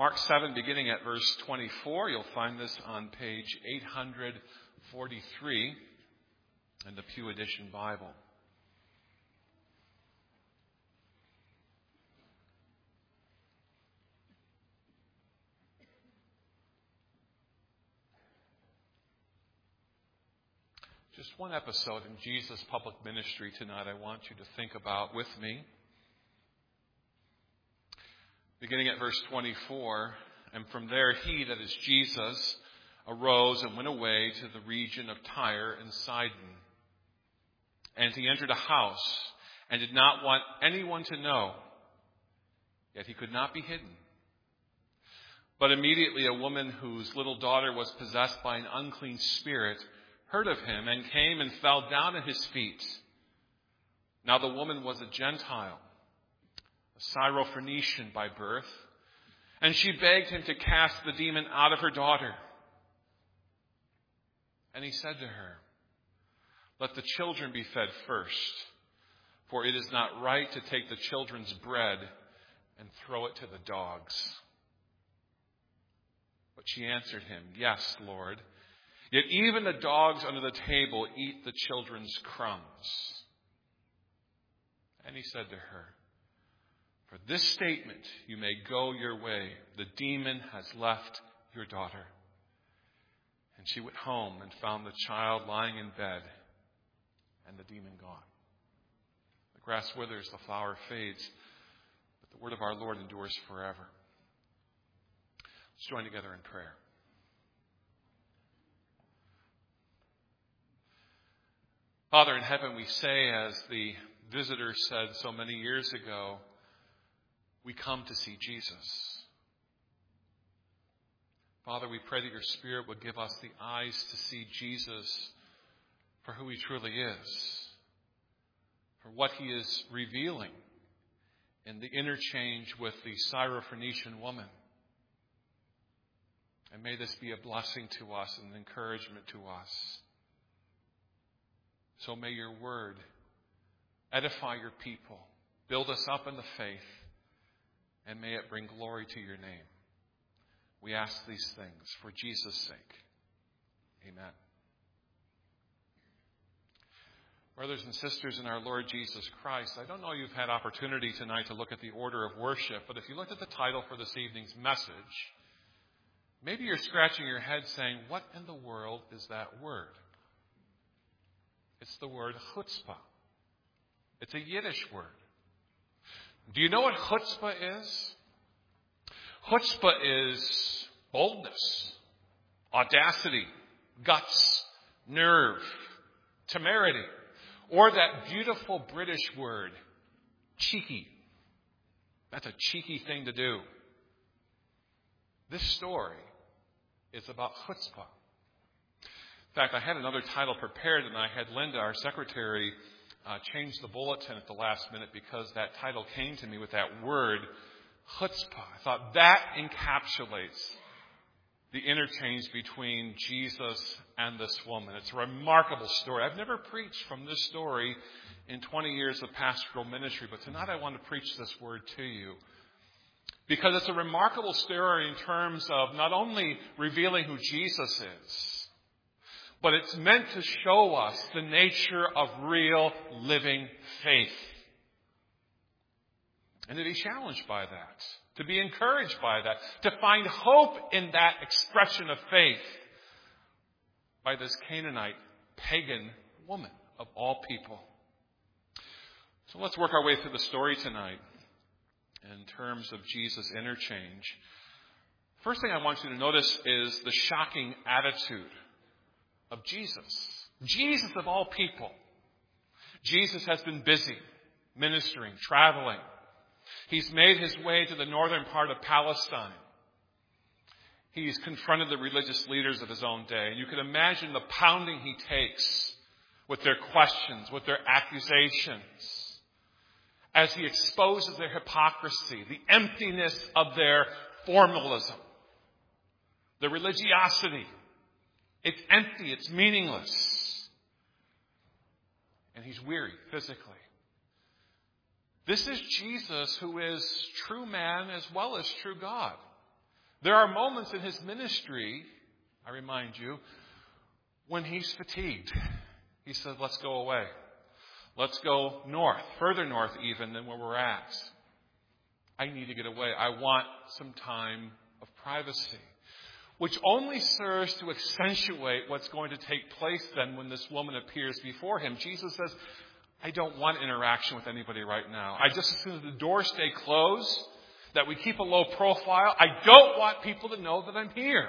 Mark 7, beginning at verse 24. You'll find this on page 843 in the Pew Edition Bible. Just one episode in Jesus' public ministry tonight I want you to think about with me. Beginning at verse 24, and from there he, that is Jesus, arose and went away to the region of Tyre and Sidon. And he entered a house and did not want anyone to know, yet he could not be hidden. But immediately a woman whose little daughter was possessed by an unclean spirit heard of him and came and fell down at his feet. Now the woman was a Gentile, a Syrophoenician by birth, and she begged him to cast the demon out of her daughter. And he said to her, "Let the children be fed first, for it is not right to take the children's bread and throw it to the dogs." But she answered him, "Yes, Lord. Yet even the dogs under the table eat the children's crumbs." And he said to her, "For this statement you may go your way. The demon has left your daughter." And she went home and found the child lying in bed and the demon gone. The grass withers, the flower fades, but the word of our Lord endures forever. Let's join together in prayer. Father in heaven, we say, as the visitor said so many years ago, we come to see Jesus. Father, we pray that your Spirit would give us the eyes to see Jesus for who he truly is, for what he is revealing in the interchange with the Syrophoenician woman. And may this be a blessing to us and an encouragement to us. So may your word edify your people, build us up in the faith, and may it bring glory to your name. We ask these things for Jesus' sake. Amen. Brothers and sisters in our Lord Jesus Christ, I don't know if you've had opportunity tonight to look at the order of worship, but if you looked at the title for this evening's message, maybe you're scratching your head saying, what in the world is that word? It's the word chutzpah. It's a Yiddish word. Do you know what chutzpah is? Chutzpah is boldness, audacity, guts, nerve, temerity, or that beautiful British word, cheeky. That's a cheeky thing to do. This story is about chutzpah. In fact, I had another title prepared, and I had Linda, our secretary, change the bulletin at the last minute because that title came to me with that word, chutzpah. I thought that encapsulates the interchange between Jesus and this woman. It's a remarkable story. I've never preached from this story in 20 years of pastoral ministry, but tonight I want to preach this word to you because it's a remarkable story in terms of not only revealing who Jesus is, but it's meant to show us the nature of real living faith. And to be challenged by that, to be encouraged by that, to find hope in that expression of faith by this Canaanite pagan woman of all people. So let's work our way through the story tonight in terms of Jesus' interchange. First thing I want you to notice is the shocking attitude of Jesus. Jesus of all people. Jesus has been busy ministering, traveling. He's made his way to the northern part of Palestine. He's confronted the religious leaders of his own day. You can imagine the pounding he takes with their questions, with their accusations, as he exposes their hypocrisy, the emptiness of their formalism, the religiosity. It's empty. It's meaningless. And he's weary physically. This is Jesus, who is true man as well as true God. There are moments in his ministry, I remind you, when he's fatigued. He says, let's go away. Let's go north, further north even than where we're at. I need to get away. I want some time of privacy. Which only serves to accentuate what's going to take place then when this woman appears before him. Jesus says, I don't want interaction with anybody right now. I just, as soon as the doors stay closed, that we keep a low profile. I don't want people to know that I'm here.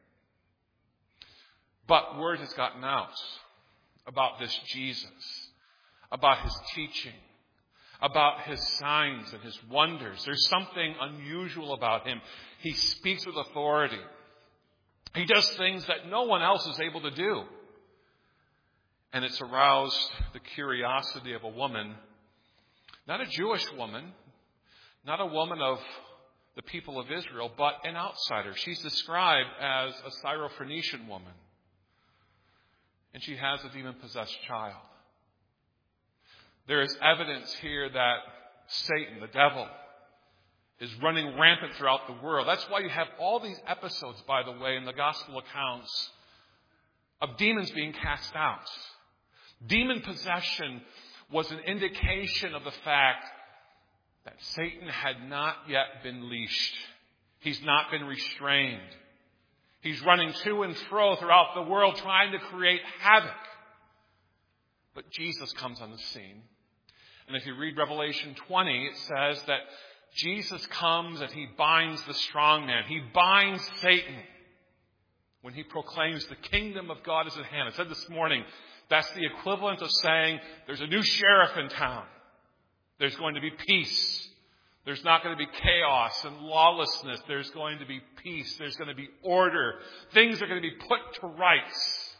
But word has gotten out about this Jesus, about his teaching, about his signs and his wonders. There's something unusual about him. He speaks with authority. He does things that no one else is able to do. And it's aroused the curiosity of a woman, not a Jewish woman, not a woman of the people of Israel, but an outsider. She's described as a Syrophoenician woman. And she has a demon-possessed child. There is evidence here that Satan, the devil, is running rampant throughout the world. That's why you have all these episodes, by the way, in the gospel accounts of demons being cast out. Demon possession was an indication of the fact that Satan had not yet been leashed. He's not been restrained. He's running to and fro throughout the world trying to create havoc. But Jesus comes on the scene. And if you read Revelation 20, it says that Jesus comes and he binds the strong man. He binds Satan when he proclaims the kingdom of God is at hand. I said this morning, that's the equivalent of saying there's a new sheriff in town. There's going to be peace. There's not going to be chaos and lawlessness. There's going to be peace. There's going to be order. Things are going to be put to rights.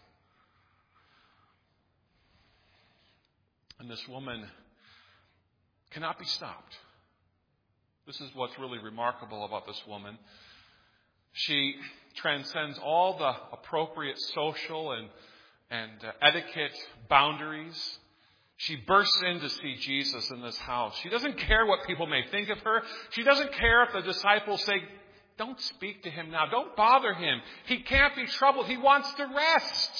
And this woman cannot be stopped. This is what's really remarkable about this woman. She transcends all the appropriate social and etiquette boundaries. She bursts in to see Jesus in this house. She doesn't care what people may think of her. She doesn't care if the disciples say, don't speak to him now. Don't bother him. He can't be troubled. He wants to rest.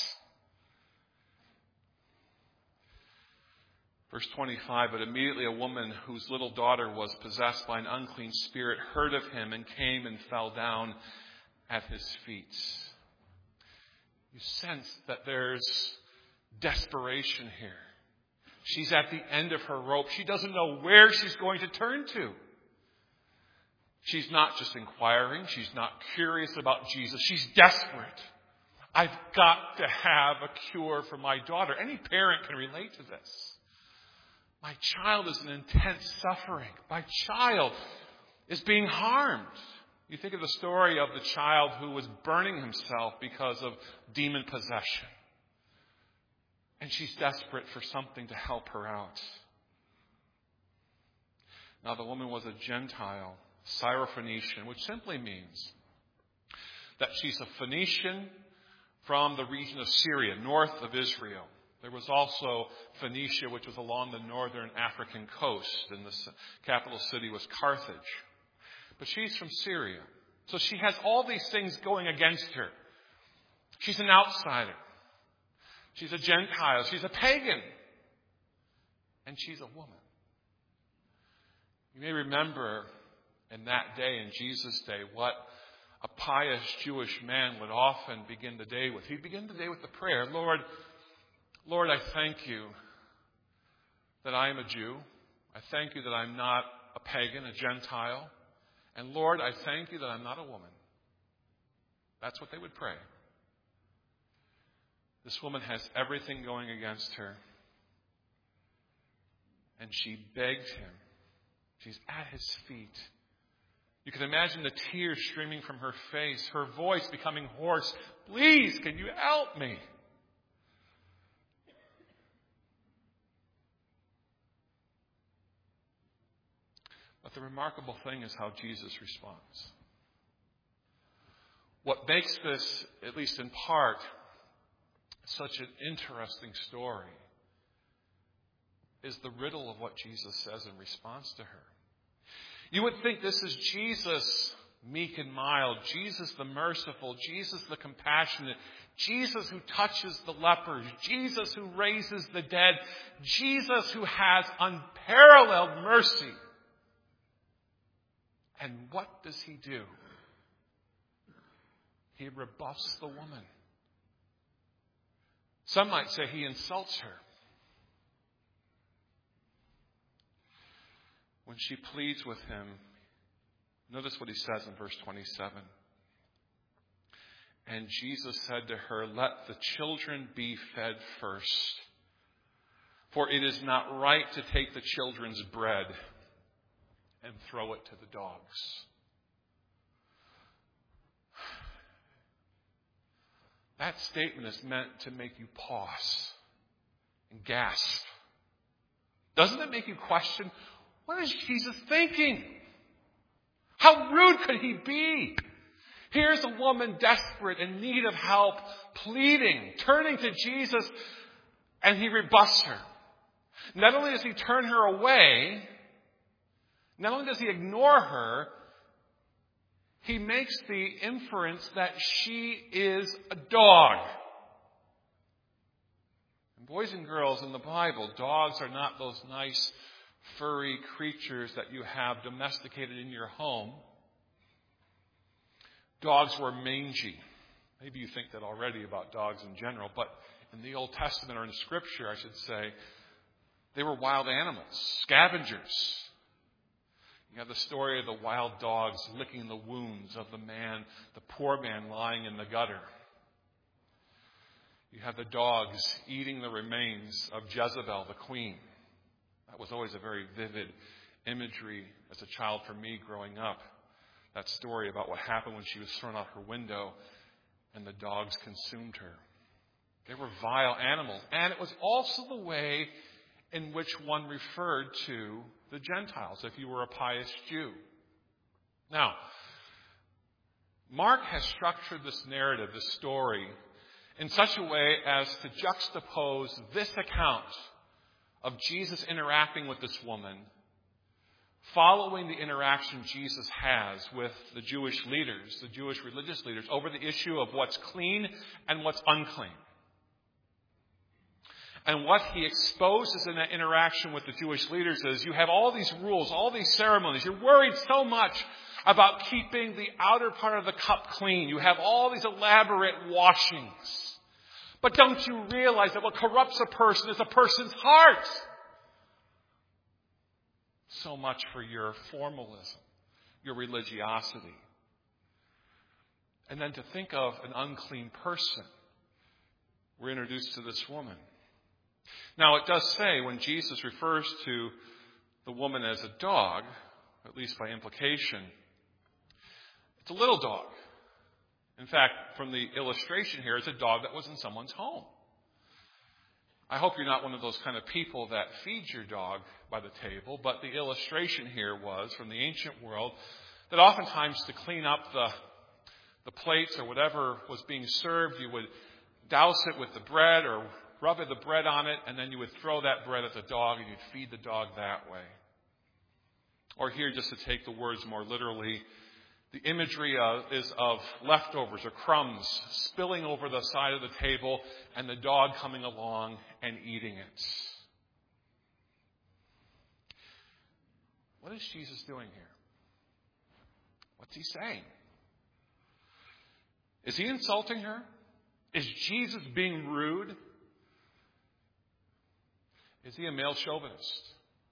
Verse 25, but immediately a woman whose little daughter was possessed by an unclean spirit heard of him and came and fell down at his feet. You sense that there's desperation here. She's at the end of her rope. She doesn't know where she's going to turn to. She's not just inquiring. She's not curious about Jesus. She's desperate. I've got to have a cure for my daughter. Any parent can relate to this. My child is in intense suffering. My child is being harmed. You think of the story of the child who was burning himself because of demon possession. And she's desperate for something to help her out. Now, the woman was a Gentile, Syrophoenician, which simply means that she's a Phoenician from the region of Syria, north of Israel. There was also Phoenicia, which was along the northern African coast, and the capital city was Carthage. But she's from Syria. So she has all these things going against her. She's an outsider. She's a Gentile. She's a pagan. And she's a woman. You may remember in that day, in Jesus' day, what a pious Jewish man would often begin the day with. He'd begin the day with the prayer, Lord, I thank you that I am a Jew. I thank you that I'm not a pagan, a Gentile. And Lord, I thank you that I'm not a woman. That's what they would pray. This woman has everything going against her. And she begged him. She's at his feet. You can imagine the tears streaming from her face, her voice becoming hoarse. Please, can you help me? But the remarkable thing is how Jesus responds. What makes this, at least in part, such an interesting story is the riddle of what Jesus says in response to her. You would think this is Jesus meek and mild, Jesus the merciful, Jesus the compassionate, Jesus who touches the lepers, Jesus who raises the dead, Jesus who has unparalleled mercy. And what does he do? He rebuffs the woman. Some might say he insults her. When she pleads with him, notice what he says in verse 27. And Jesus said to her, "Let the children be fed first, for it is not right to take the children's bread and throw it to the dogs." That statement is meant to make you pause and gasp. Doesn't it make you question, what is Jesus thinking? How rude could he be? Here's a woman desperate, in need of help, pleading, turning to Jesus, and he rebuffs her. Not only does he turn her away, not only does he ignore her, he makes the inference that she is a dog. And boys and girls, in the Bible, dogs are not those nice, furry creatures that you have domesticated in your home. Dogs were mangy. Maybe you think that already about dogs in general, but in the Old Testament, or in Scripture, I should say, they were wild animals, scavengers. You have the story of the wild dogs licking the wounds of the man, the poor man lying in the gutter. You have the dogs eating the remains of Jezebel, the queen. That was always a very vivid imagery as a child for me growing up. That story about what happened when she was thrown out her window and the dogs consumed her. They were vile animals. And it was also the way in which one referred to the Gentiles, if you were a pious Jew. Now, Mark has structured this narrative, this story, in such a way as to juxtapose this account of Jesus interacting with this woman, following the interaction Jesus has with the Jewish leaders, the Jewish religious leaders, over the issue of what's clean and what's unclean. And what he exposes in that interaction with the Jewish leaders is you have all these rules, all these ceremonies. You're worried so much about keeping the outer part of the cup clean. You have all these elaborate washings. But don't you realize that what corrupts a person is a person's heart? So much for your formalism, your religiosity. And then to think of an unclean person, we're introduced to this woman. Now, it does say when Jesus refers to the woman as a dog, at least by implication, it's a little dog. In fact, from the illustration here, it's a dog that was in someone's home. I hope you're not one of those kind of people that feeds your dog by the table, but the illustration here was from the ancient world that oftentimes to clean up the plates or whatever was being served, you would douse it with the bread or rub the bread on it, and then you would throw that bread at the dog and you'd feed the dog that way. Or here, just to take the words more literally, the imagery is of leftovers or crumbs spilling over the side of the table and the dog coming along and eating it. What is Jesus doing here? What's he saying? Is he insulting her? Is Jesus being rude? Is he a male chauvinist?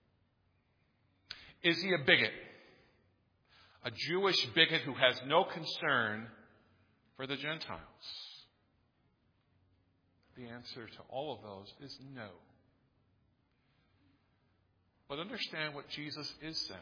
Is he a bigot? A Jewish bigot who has no concern for the Gentiles? The answer to all of those is no. But understand what Jesus is saying.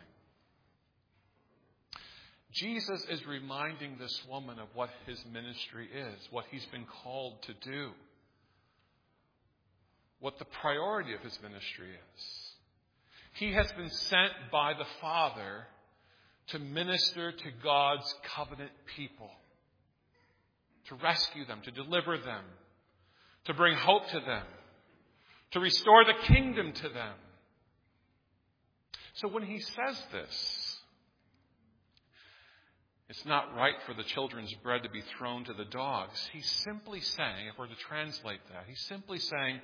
Jesus is reminding this woman of what his ministry is, what he's been called to do, what the priority of his ministry is. He has been sent by the Father to minister to God's covenant people, to rescue them, to deliver them, to bring hope to them, to restore the kingdom to them. So when he says this, It's not right for the children's bread to be thrown to the dogs. He's simply saying, if we're to translate that, he's simply saying,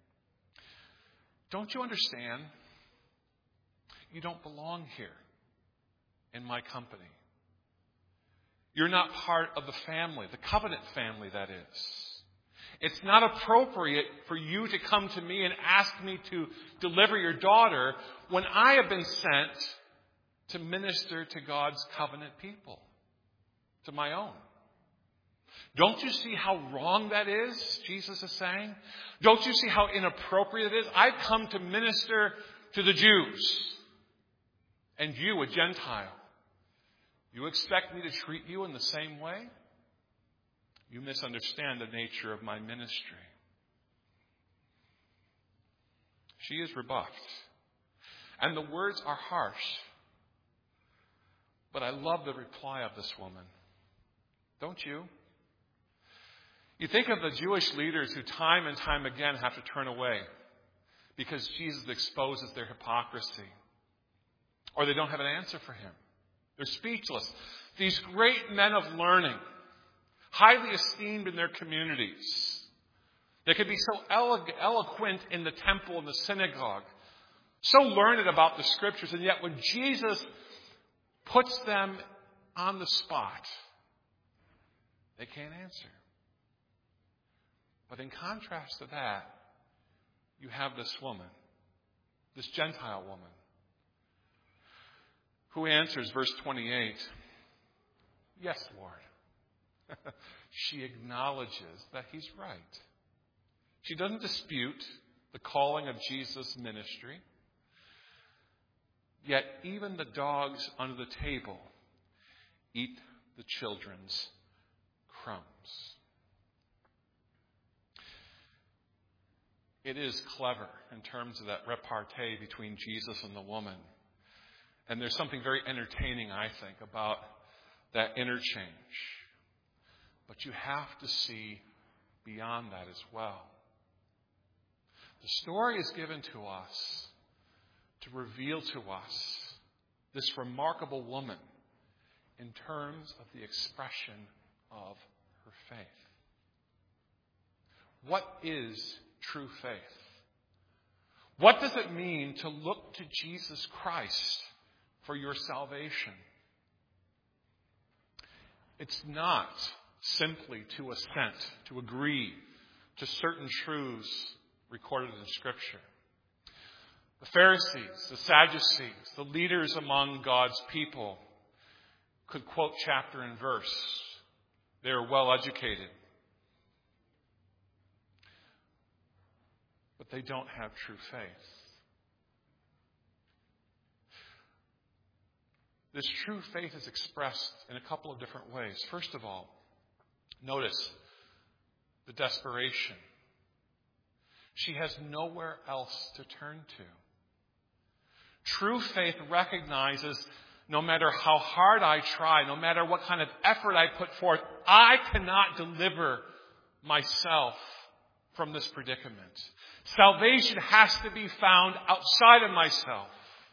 don't you understand? You don't belong here in my company. You're not part of the family, the covenant family, that is. It's not appropriate for you to come to me and ask me to deliver your daughter when I have been sent to minister to God's covenant people, to my own. Don't you see how wrong that is, Jesus is saying? Don't you see how inappropriate it is? I've come to minister to the Jews, and you, a Gentile. You expect me to treat you in the same way? You misunderstand the nature of my ministry. She is rebuffed. And the words are harsh. But I love the reply of this woman. Don't you? You think of the Jewish leaders who time and time again have to turn away because Jesus exposes their hypocrisy. Or they don't have an answer for him. They're speechless. These great men of learning, highly esteemed in their communities. They could be so eloquent in the temple and the synagogue, so learned about the scriptures, and yet when Jesus puts them on the spot, they can't answer. But in contrast to that, you have this woman, this Gentile woman, who answers, verse 28, yes, Lord. She acknowledges that he's right. She doesn't dispute the calling of Jesus' ministry. Yet even the dogs under the table eat the children's crumbs. It is clever in terms of that repartee between Jesus and the woman. And there's something very entertaining, I think, about that interchange. But you have to see beyond that as well. The story is given to us to reveal to us this remarkable woman in terms of the expression of her faith. What is true faith? What does it mean to look to Jesus Christ for your salvation? It's not simply to assent, to agree to certain truths recorded in Scripture. The Pharisees, the Sadducees, the leaders among God's people could quote chapter and verse. They are well educated. But they don't have true faith. This true faith is expressed in a couple of different ways. First of all, notice the desperation. She has nowhere else to turn to. True faith recognizes no matter how hard I try, no matter what kind of effort I put forth, I cannot deliver myself from this predicament. Salvation has to be found outside of myself.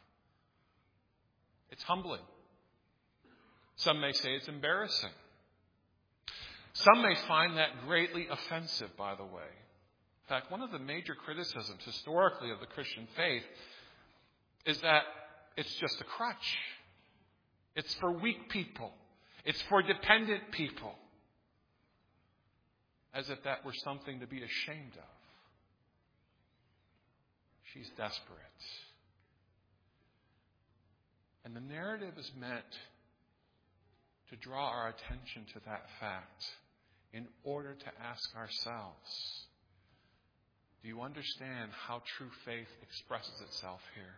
It's humbling. Some may say it's embarrassing. Some may find that greatly offensive, by the way. In fact, one of the major criticisms historically of the Christian faith is that it's just a crutch. It's for weak people. It's for dependent people. As if that were something to be ashamed of. She's desperate. And the narrative is meant to draw our attention to that fact in order to ask ourselves, do you understand how true faith expresses itself here?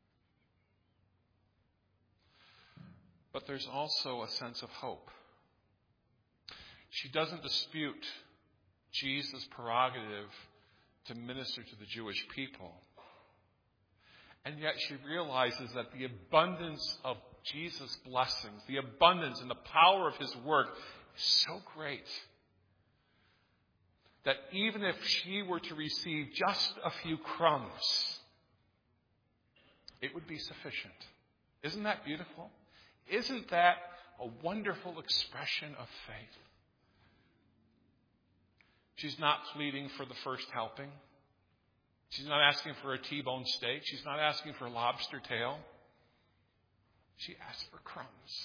But there's also a sense of hope. She doesn't dispute Jesus' prerogative to minister to the Jewish people. And yet she realizes that the abundance of Jesus' blessings, the abundance and the power of his work is so great that even if she were to receive just a few crumbs, it would be sufficient. Isn't that beautiful? Isn't that a wonderful expression of faith. She's not pleading for the first helping. She's not asking for a T-bone steak. She's not asking for a lobster tail. She asks for crumbs.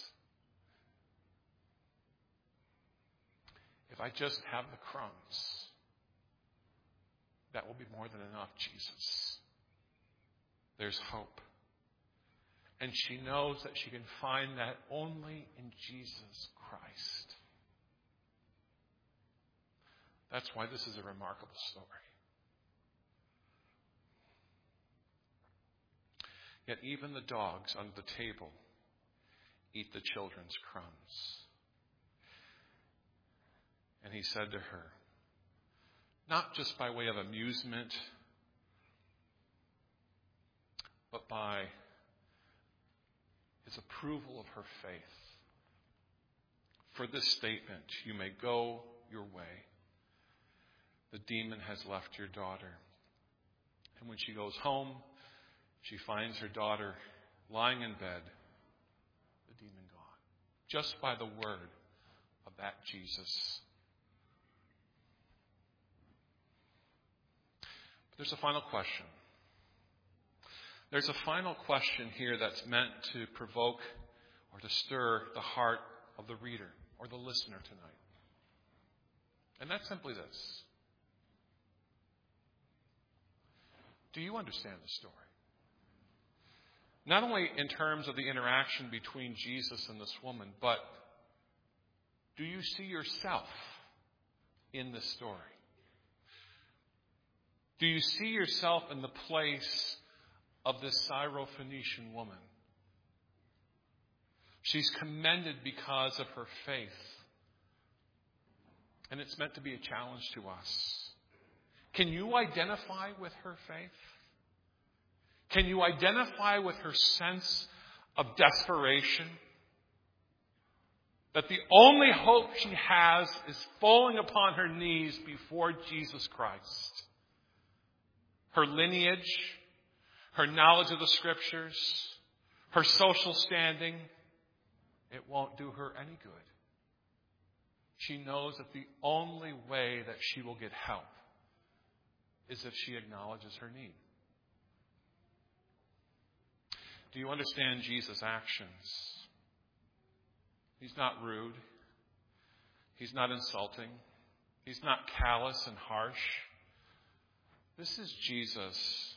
If I just have the crumbs, that will be more than enough, Jesus. There's hope. And she knows that she can find that only in Jesus Christ. That's why this is a remarkable story. Yet even the dogs under the table eat the children's crumbs. And he said to her, not just by way of amusement, but by his approval of her faith. For this statement, you may go your way. The demon has left your daughter. And when she goes home, she finds her daughter lying in bed, the demon gone. Just by the word of that Jesus. But there's a final question. There's a final question here that's meant to provoke or to stir the heart of the reader or the listener tonight. And that's simply this. Do you understand the story? Not only in terms of the interaction between Jesus and this woman, but do you see yourself in this story? Do you see yourself in the place of this Syrophoenician woman? She's commended because of her faith. And it's meant to be a challenge to us. Can you identify with her faith? Can you identify with her sense of desperation? That the only hope she has is falling upon her knees before Jesus Christ. Her lineage, her knowledge of the Scriptures, her social standing, it won't do her any good. She knows that the only way that she will get help is if she acknowledges her need. Do you understand Jesus' actions? He's not rude. He's not insulting. He's not callous and harsh. This is Jesus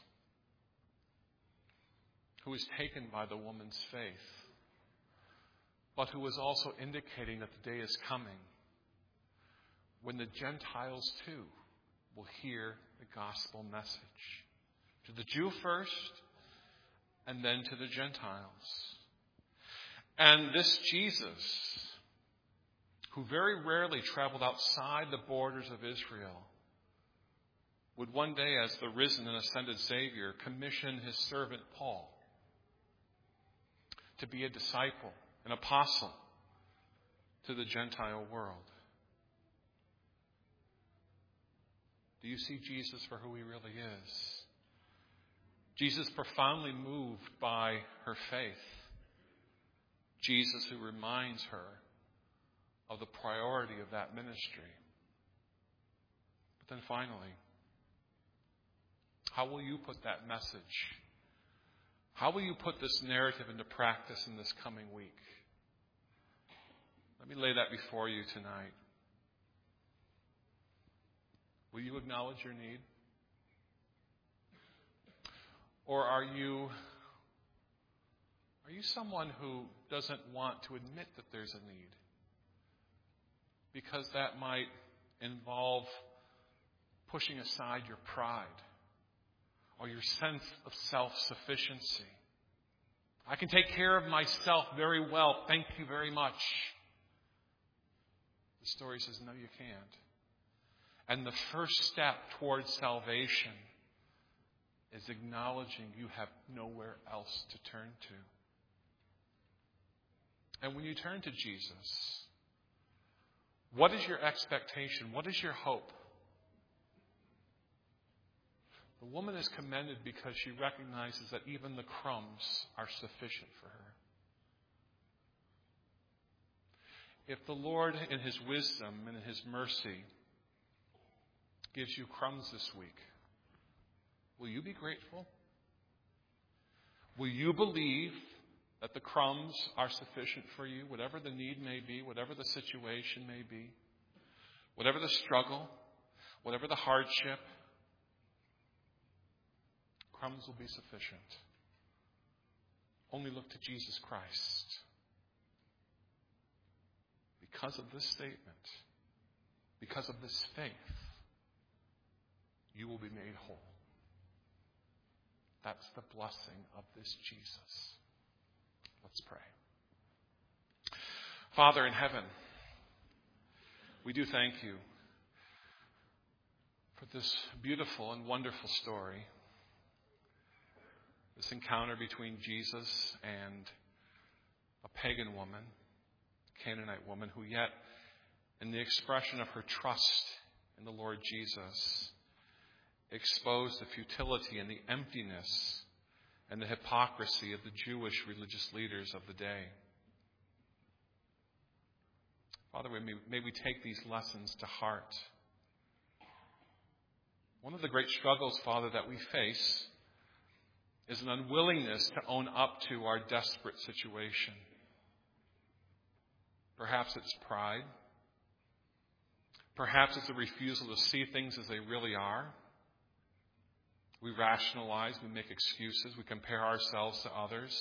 who is taken by the woman's faith, but who is also indicating that the day is coming when the Gentiles too will hear the gospel message. To the Jew first, and then to the Gentiles. And this Jesus, who very rarely traveled outside the borders of Israel, would one day, as the risen and ascended Savior, commission his servant Paul to be a disciple, an apostle to the Gentile world. Do you see Jesus for who he really is? Jesus profoundly moved by her faith. Jesus who reminds her of the priority of that ministry. But then finally, how will you put that message? How will you put this narrative into practice in this coming week? Let me lay that before you tonight. Will you acknowledge your need? Or are you someone who doesn't want to admit that there's a need? Because that might involve pushing aside your pride or your sense of self-sufficiency. I can take care of myself very well. Thank you very much. The story says, no, you can't. And the first step towards salvation is acknowledging you have nowhere else to turn to. And when you turn to Jesus, what is your expectation? What is your hope? The woman is commended because she recognizes that even the crumbs are sufficient for her. if the Lord in His wisdom and in His mercy gives you crumbs this week, will you be grateful? Will you believe that the crumbs are sufficient for you, whatever the need may be, whatever the situation may be, whatever the struggle, whatever the hardship, crumbs will be sufficient. Only look to Jesus Christ. Because of this statement, because of this faith, you will be made whole. That's the blessing of this Jesus. Let's pray. Father in heaven, we do thank you for this beautiful and wonderful story, this encounter between Jesus and a pagan woman, Canaanite woman, who yet, in the expression of her trust in the Lord Jesus, exposed the futility and the emptiness and the hypocrisy of the Jewish religious leaders of the day. Father, may we take these lessons to heart. One of the great struggles, Father, that we face is an unwillingness to own up to our desperate situation. Perhaps it's pride. Perhaps it's a refusal to see things as they really are. We rationalize, we make excuses, we compare ourselves to others.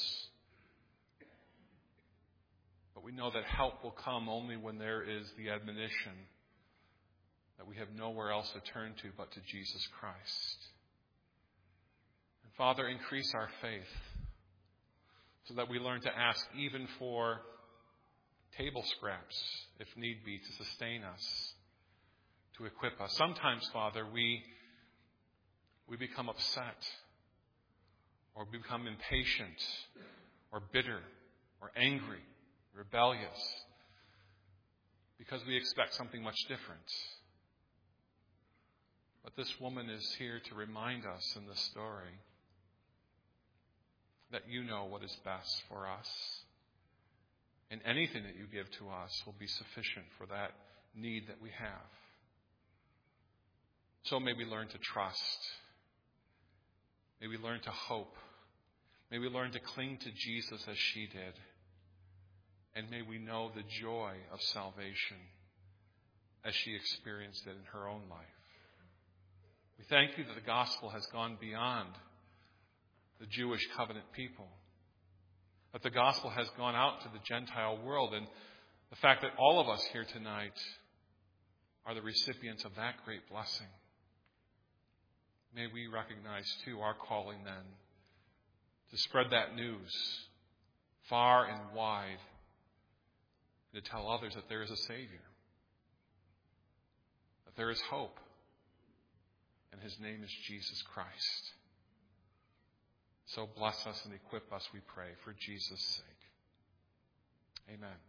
But we know that help will come only when there is the admonition that we have nowhere else to turn to but to Jesus Christ. And Father, increase our faith so that we learn to ask even for table scraps, if need be, to sustain us, to equip us. Sometimes, Father, we become upset or become impatient or bitter or angry, rebellious, because we expect something much different. But this woman is here to remind us in this story that you know what is best for us. And anything that you give to us will be sufficient for that need that we have. So may we learn to trust. May we learn to hope. May we learn to cling to Jesus as she did. And may we know the joy of salvation as she experienced it in her own life. We thank you that the gospel has gone beyond the Jewish covenant people, that the gospel has gone out to the Gentile world, and the fact that all of us here tonight are the recipients of that great blessing. May we recognize, too, our calling then to spread that news far and wide, and to tell others that there is a Savior, that there is hope, and His name is Jesus Christ. So bless us and equip us, we pray, for Jesus' sake. Amen.